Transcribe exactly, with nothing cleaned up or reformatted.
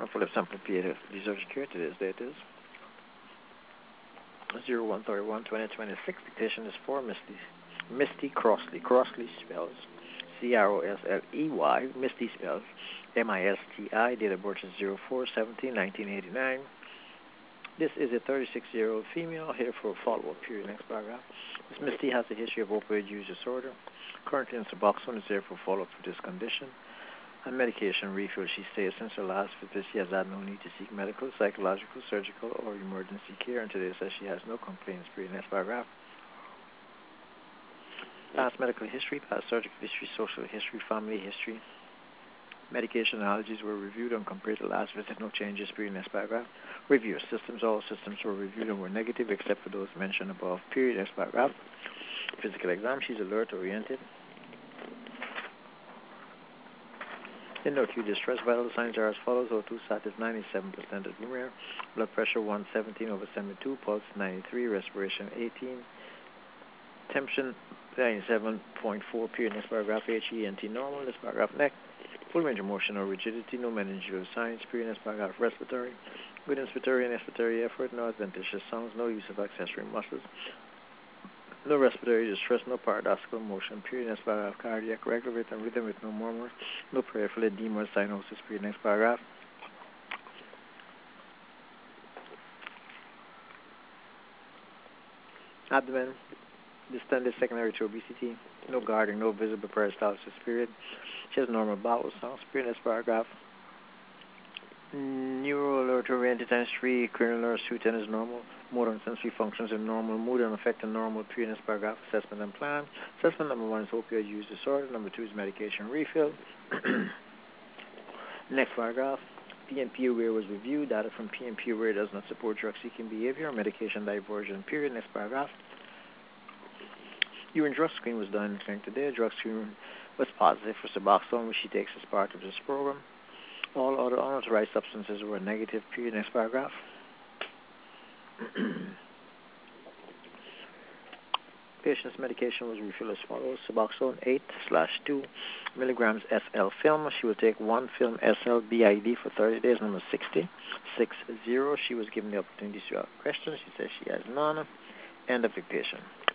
full of sample P A to the Social Security. Today's date is zero one thirty-one twenty twenty-six. Dictation is for Misty, Misty Crossley. Crossley spells C R O S L E Y. Misty spells M I S T I. Date of birth is zero four seventeen nineteen eighty-nine. This is a thirty-six-year-old female here for a follow-up period. Next paragraph. Miss Misty has a history of opioid use disorder. Currently in Suboxone is there for follow-up for this condition. And medication refill, she says since her last visit she has had no need to seek medical, psychological, surgical, or emergency care. And today says she has no complaints. Period. Next paragraph. Past medical history, past surgical history, social history, family history. Medication allergies were reviewed and compared to last visit. No changes. Period. Next paragraph. Review systems. All systems were reviewed and were negative except for those mentioned above. Period. Next paragraph. Physical exam. She's alert, oriented. In no acute distress, vital signs are as follows. O two sat is ninety-seven percent at room air. Blood pressure one seventeen over seventy-two. Pulse ninety-three. Respiration eighteen. Temperature ninety-seven point four. Period. Next paragraph. H E N T normal. Next paragraph. Neck. Full range of motion or rigidity. No meningeal signs. Period. Next paragraph. Respiratory. Good inspiratory and expiratory effort. No adventitious sounds. No use of accessory muscles. No respiratory distress, no paradoxical motion, period. Next paragraph. Cardiac, regular rate and rhythm with no murmur, no peripheral edema or cyanosis, period. Next paragraph. Abdomen, distended secondary to obesity, no guarding, no visible peristalsis, period. She has normal bowel sounds, period. Next paragraph. Neural alert oriented times three, cranial alert two ten is normal. Motor and sensory functions are normal. Mood and affect are normal. Period. Next paragraph. Assessment and plan. Assessment number one is opioid use disorder. Number two is medication refill. Next paragraph. P N P aware was reviewed. Data from P N P aware does not support drug seeking behavior or medication diversion. Period. Next paragraph. Urine drug screen was done in clinic today. Drug screen was positive for Suboxone, which she takes as part of this program. All other unauthorized substances were negative. Period. Next paragraph. Patient's medication was refilled as follows. Suboxone eight slash two milligrams S L film. She will take one film S L B I D for thirty days. Number sixty. six zero. She was given the opportunity to ask questions. She says she has none. End of dictation.